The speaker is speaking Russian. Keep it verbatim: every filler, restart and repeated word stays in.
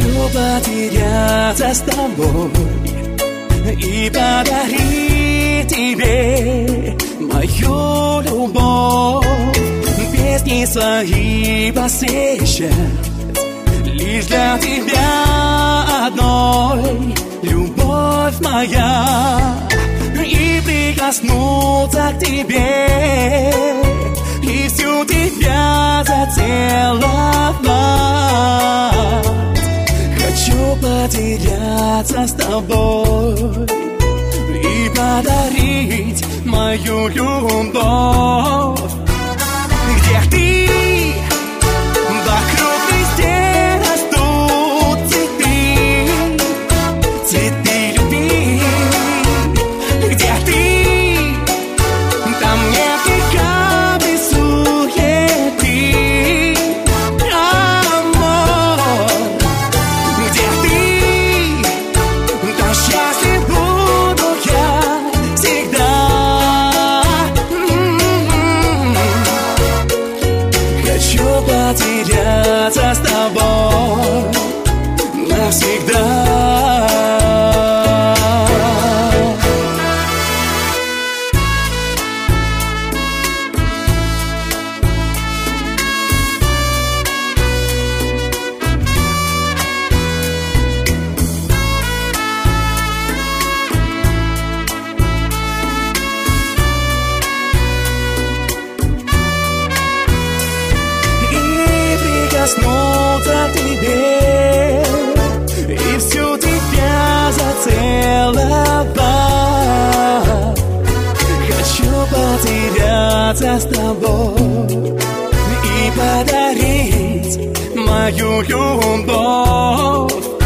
Хочу потеряться с тобой и подарить тебе мою любовь. Песни свои посвящать лишь для тебя одной, любовь моя. И прикоснуться к тебе, и всю тебя зацеловать. Хочу потеряться с тобой и подарить мою любовь. Где ты? Вокруг везде растут цветы, цветы любви. Где ты? Там нет ни капли суеты, амор. Где ты? Там счастлив буду я всегда. Хочу потеряться с тобой навсегда. Прикоснуться к тебе и всю тебя зацеловать. Хочу потеряться с тобой и подарить мою любовь.